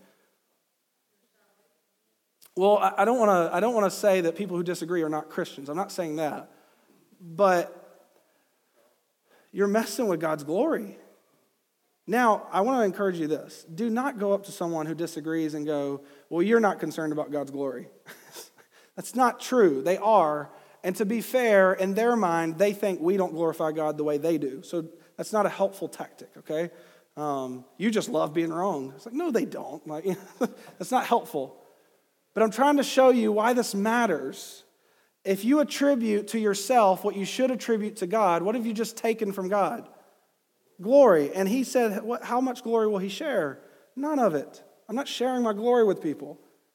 Well, I, I don't want to I don't want to say that people who disagree are not Christians. I'm not saying that. But you're messing with God's glory. Now, I want to encourage you this. Do not go up to someone who disagrees and go, well, you're not concerned about God's glory. That's not true. They are. And to be fair, in their mind, they think we don't glorify God the way they do. So that's not a helpful tactic, okay? Um, you just love being wrong. It's like, no, they don't. Like, that's not helpful. But I'm trying to show you why this matters. If you attribute to yourself what you should attribute to God, what have you just taken from God? Glory. And he said, what, how much glory will he share? None of it. I'm not sharing my glory with people.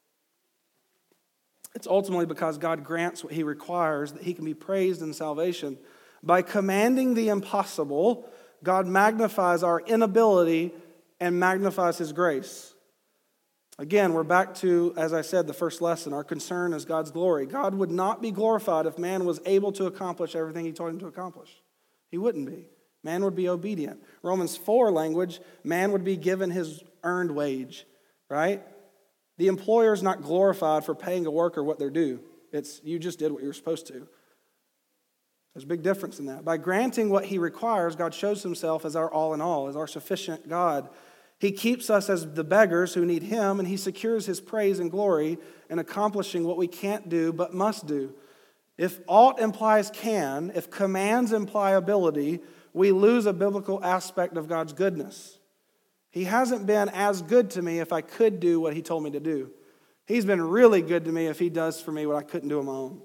It's ultimately because God grants what he requires, that he can be praised in salvation. By commanding the impossible, God magnifies our inability and magnifies his grace. Again, we're back to, as I said, the first lesson. Our concern is God's glory. God would not be glorified if man was able to accomplish everything he told him to accomplish. He wouldn't be. Man would be obedient. Romans four language, man would be given his earned wage, right? The employer is not glorified for paying a worker what they're due. It's you just did what you were supposed to. There's a big difference in that. By granting what he requires, God shows himself as our all in all, as our sufficient God. He keeps us as the beggars who need him, and he secures his praise and glory in accomplishing what we can't do but must do. If ought implies can, if commands imply ability, we lose a biblical aspect of God's goodness. He hasn't been as good to me if I could do what he told me to do. He's been really good to me if he does for me what I couldn't do on my own.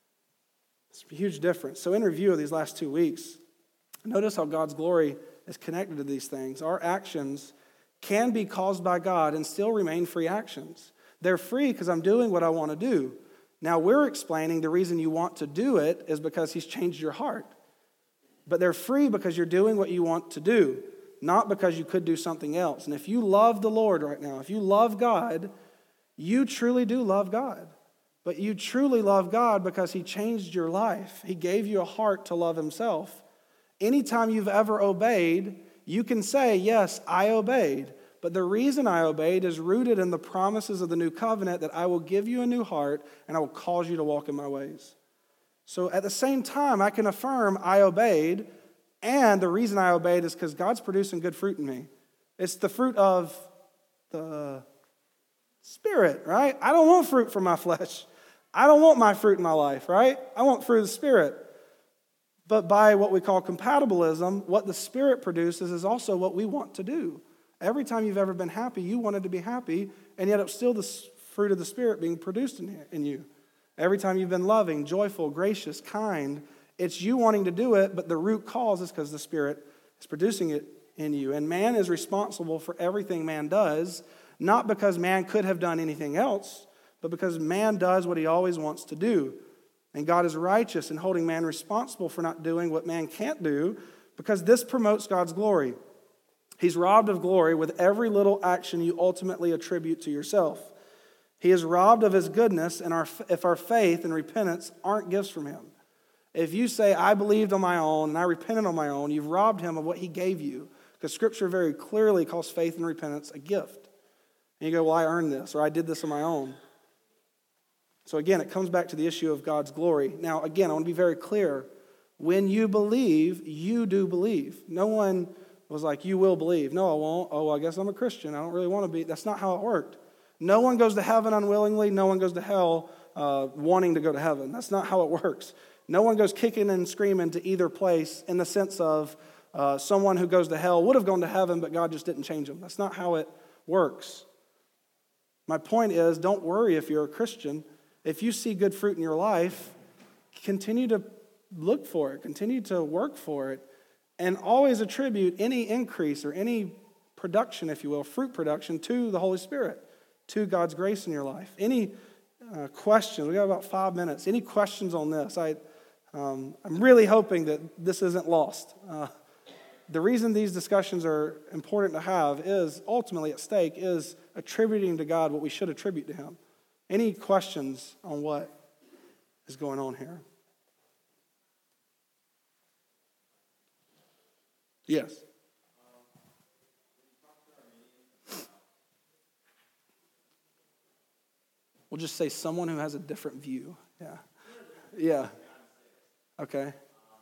It's a huge difference. So in review of these last two weeks, notice how God's glory is connected to these things. Our actions can be caused by God and still remain free actions. They're free because I'm doing what I want to do. Now we're explaining the reason you want to do it is because he's changed your heart. But they're free because you're doing what you want to do, not because you could do something else. And if you love the Lord right now, if you love God, you truly do love God. But you truly love God because he changed your life. He gave you a heart to love himself. Anytime you've ever obeyed, you can say, yes, I obeyed. But the reason I obeyed is rooted in the promises of the new covenant that I will give you a new heart and I will cause you to walk in my ways. So at the same time, I can affirm I obeyed, and the reason I obeyed is because God's producing good fruit in me. It's the fruit of the Spirit, right? I don't want fruit from my flesh. I don't want my fruit in my life, right? I want fruit of the Spirit. But by what we call compatibilism, what the Spirit produces is also what we want to do. Every time you've ever been happy, you wanted to be happy, and yet it's still the fruit of the Spirit being produced in you. Every time you've been loving, joyful, gracious, kind, it's you wanting to do it, but the root cause is because the Spirit is producing it in you. And man is responsible for everything man does, not because man could have done anything else, but because man does what he always wants to do. And God is righteous in holding man responsible for not doing what man can't do, because this promotes God's glory. He's robbed of glory with every little action you ultimately attribute to yourself. He is robbed of his goodness and our, if our faith and repentance aren't gifts from him. If you say, I believed on my own and I repented on my own, you've robbed him of what he gave you. Because Scripture very clearly calls faith and repentance a gift. And you go, well, I earned this, or I did this on my own. So again, it comes back to the issue of God's glory. Now, again, I want to be very clear. When you believe, you do believe. No one was like, you will believe. No, I won't. Oh, I guess I'm a Christian. I don't really want to be. That's not how it worked. No one goes to heaven unwillingly. No one goes to hell uh, wanting to go to heaven. That's not how it works. No one goes kicking and screaming to either place in the sense of uh, someone who goes to hell would have gone to heaven, but God just didn't change them. That's not how it works. My point is, don't worry if you're a Christian. If you see good fruit in your life, continue to look for it, continue to work for it, and always attribute any increase or any production, if you will, fruit production, to the Holy Spirit, to God's grace in your life. Any uh, questions? We got about five minutes. Any questions on this? I, um, I'm really hoping that this isn't lost. Uh, the reason these discussions are important to have is ultimately at stake is attributing to God what we should attribute to Him. Any questions on what is going on here? Yes. We'll just say someone who has a different view. Yeah. Yeah. Okay.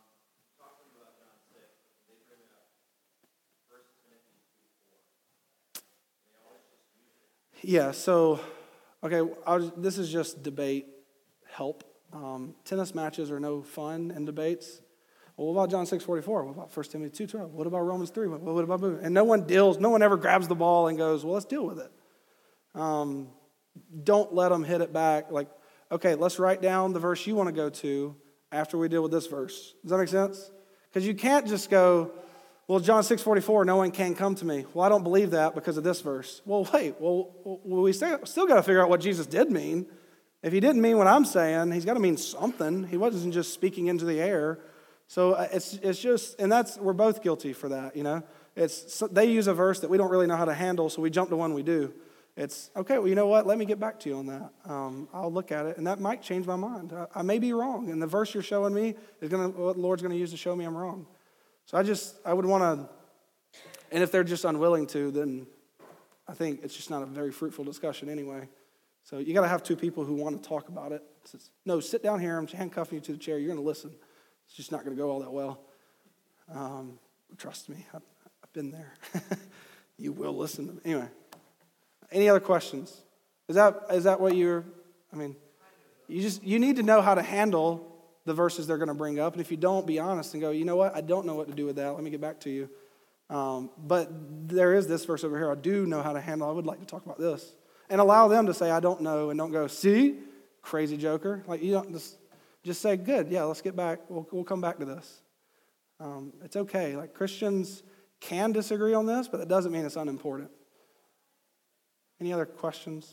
Yeah, so, okay, I'll, this is just debate help. Um, tennis matches are no fun in debates. Well, what about John six forty-four? What about First Timothy two twelve? What about Romans three? What, what about moving? And no one deals, no one ever grabs the ball and goes, well, let's deal with it. Um, don't let them hit it back. Like, okay, let's write down the verse you want to go to after we deal with this verse. Does that make sense? Because you can't just go, well, John six forty-four, no one can come to me. Well, I don't believe that because of this verse. Well, wait, well, well we still, still got to figure out what Jesus did mean. If he didn't mean what I'm saying, he's got to mean something. He wasn't just speaking into the air. So it's it's just, and that's, we're both guilty for that, you know. It's they use a verse that we don't really know how to handle, so we jump to one we do. It's, okay, well, you know what? Let me get back to you on that. Um, I'll look at it, and that might change my mind. I, I may be wrong, and the verse you're showing me is going to, what the Lord's going to use to show me I'm wrong. So I just, I would want to, and if they're just unwilling to, then I think it's just not a very fruitful discussion anyway. So you got to have two people who want to talk about it. It's, no, sit down here. I'm handcuffing you to the chair. You're going to listen. It's just not going to go all that well. Um, trust me, I've, I've been there. You will listen to me. Anyway, any other questions? Is that is that what you're, I mean, you just, you need to know how to handle the verses they're going to bring up. And if you don't, be honest and go, you know what, I don't know what to do with that. Let me get back to you. Um, but there is this verse over here I do know how to handle. I would like to talk about this. And allow them to say, I don't know, and don't go, see, crazy joker. Like, you don't just, just say, good, yeah, let's get back. We'll, we'll come back to this. Um, it's okay. Like, Christians can disagree on this, but that doesn't mean it's unimportant. Any other questions?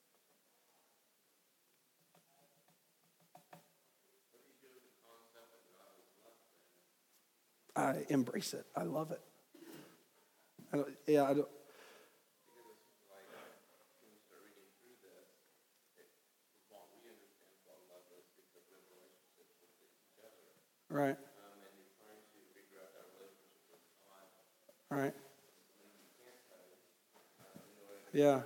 I embrace it. I love it. I don't, yeah, I don't. Right. Right. Yeah.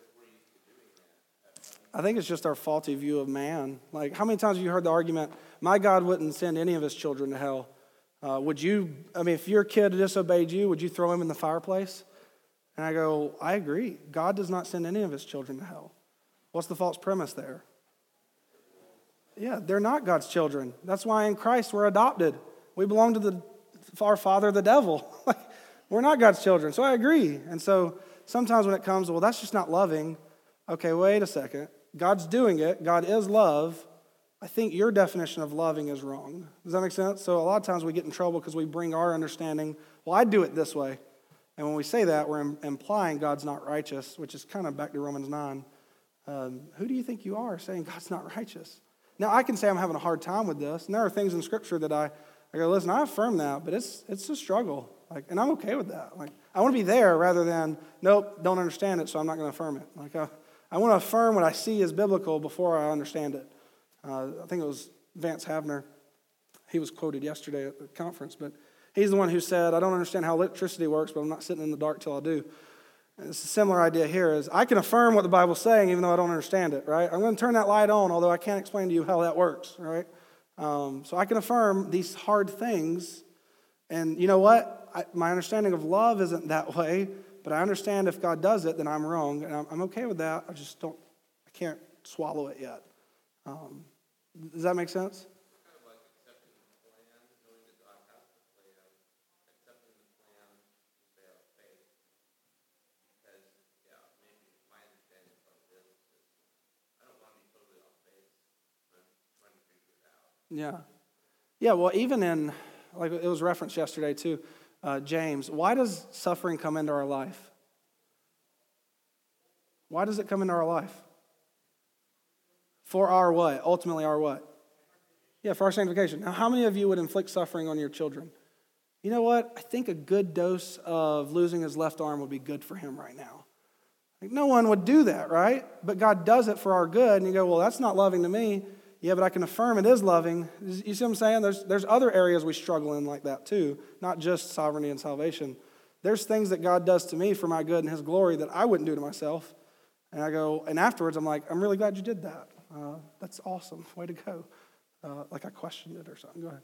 I think it's just our faulty view of man. Like, how many times have you heard the argument, my God wouldn't send any of his children to hell? Uh, would you, I mean, if your kid disobeyed you, would you throw him in the fireplace? And I go, I agree. God does not send any of his children to hell. What's the false premise there? Yeah, they're not God's children. That's why in Christ we're adopted. We belong to the our father, the devil. We're not God's children. So I agree. And so sometimes when it comes, well, that's just not loving. Okay, wait a second. God's doing it. God is love. I think your definition of loving is wrong. Does that make sense? So a lot of times we get in trouble because we bring our understanding, well, I do it this way. And when we say that, we're implying God's not righteous, which is kind of back to Romans nine. Um, who do you think you are saying God's not righteous? Now, I can say I'm having a hard time with this, and there are things in Scripture that I, I go, listen, I affirm that, but it's it's a struggle, like, and I'm okay with that. Like, I want to be there rather than, nope, don't understand it, so I'm not going to affirm it. Like, I, I want to affirm what I see as biblical before I understand it. Uh, I think it was Vance Havner he was quoted yesterday at the conference, but he's the one who said, I don't understand how electricity works, but I'm not sitting in the dark till I do. And it's a similar idea here is I can affirm what the Bible's saying even though I don't understand it, right? I'm going to turn that light on, although I can't explain to you how that works, right? Um, so I can affirm these hard things. And you know what? I, my understanding of love isn't that way, but I understand if God does it, then I'm wrong. And I'm, I'm okay with that. I just don't, I can't swallow it yet. Um, does that make sense? Yeah. Yeah, well, even in, like it was referenced yesterday too, uh, James, why does suffering come into our life? Why does it come into our life? For our what? Ultimately our what? Yeah, for our sanctification. Now, how many of you would inflict suffering on your children? You know what? I think a good dose of losing his left arm would be good for him right now. Like, no one would do that, right? But God does it for our good, and you go, well, that's not loving to me. Yeah, but I can affirm it is loving. You see what I'm saying? There's, there's other areas we struggle in like that too, not just sovereignty and salvation. There's things that God does to me for my good and his glory that I wouldn't do to myself. And I go, and afterwards I'm like, I'm really glad you did that. Uh, that's awesome. Way to go. Uh, like I questioned it or something. Go ahead.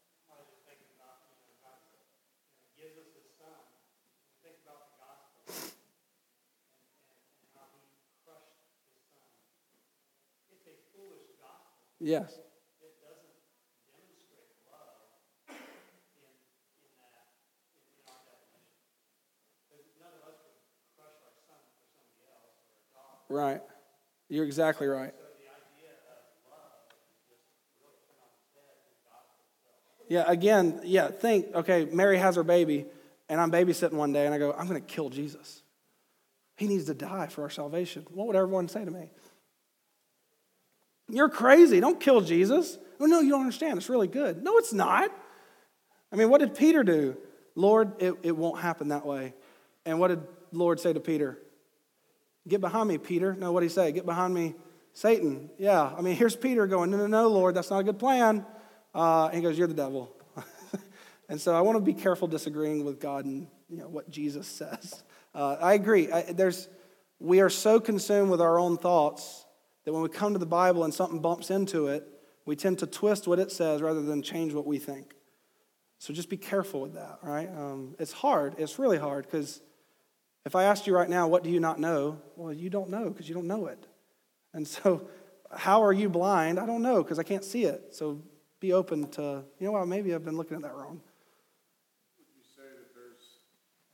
Yes. It doesn't demonstrate love in, in that, in, in our definition. Because none of us would crush our son for somebody else or a dog. Right. You're exactly right. So the idea of love is just really put on its head in the gospel itself. Yeah, again, yeah, think, okay, Mary has her baby, and I'm babysitting one day, and I go, I'm going to kill Jesus. He needs to die for our salvation. What would everyone say to me? You're crazy. Don't kill Jesus. Oh, no, you don't understand. It's really good. No, it's not. I mean, what did Peter do? Lord, it, it won't happen that way. And what did the Lord say to Peter? Get behind me, Peter. No, what did he say? Get behind me, Satan. Yeah, I mean, here's Peter going, no, no, no, Lord, that's not a good plan. Uh, and he goes, you're the devil. And so I want to be careful disagreeing with God and you know what Jesus says. Uh, I agree. I, there's, we are so consumed with our own thoughts that when we come to the Bible and something bumps into it, we tend to twist what it says rather than change what we think. So just be careful with that, right? Um, it's hard. It's really hard because if I asked you right now, what do you not know? Well, you don't know because you don't know it. And so how are you blind? I don't know because I can't see it. So be open to, you know what, maybe I've been looking at that wrong. You say that there's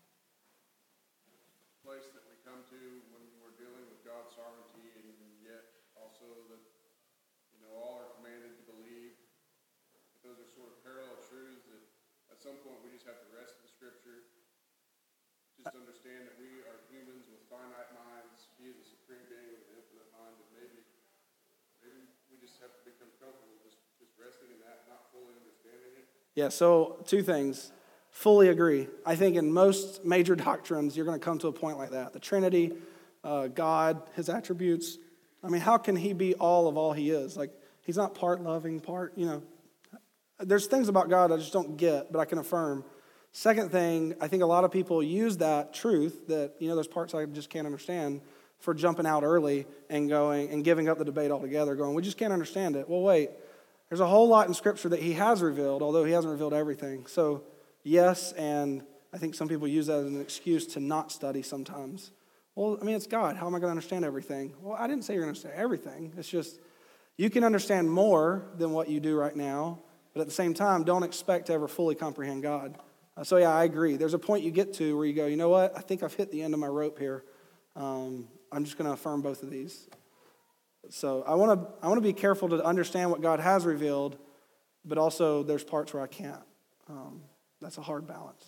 a place that we come to when we're dealing with God's sovereignty and yet also that, you know, all are commanded to believe. But those are sort of parallel truths that at some point we just have to rest in the Scripture. Just understand that we are humans with finite minds. He is a supreme being with an infinite mind. And maybe, maybe we just have to become comfortable just, just resting in that, not fully understanding it. Yeah, so two things. Fully agree. I think in most major doctrines, you're going to come to a point like that. The Trinity, uh, God, his attributes. I mean, how can he be all of all he is? Like, he's not part loving, part, you know. There's things about God I just don't get, but I can affirm. Second thing, I think a lot of people use that truth that, you know, there's parts I just can't understand for jumping out early and going and giving up the debate altogether, going, we just can't understand it. Well, wait, there's a whole lot in Scripture that he has revealed, although he hasn't revealed everything. So, yes, and I think some people use that as an excuse to not study sometimes. Well, I mean, it's God. How am I going to understand everything? Well, I didn't say you're going to understand everything. It's just you can understand more than what you do right now, but at the same time, don't expect to ever fully comprehend God. Uh, so, yeah, I agree. There's a point you get to where you go, you know what? I think I've hit the end of my rope here. Um, I'm just going to affirm both of these. So I want to I want to be careful to understand what God has revealed, but also there's parts where I can't. Um, that's a hard balance.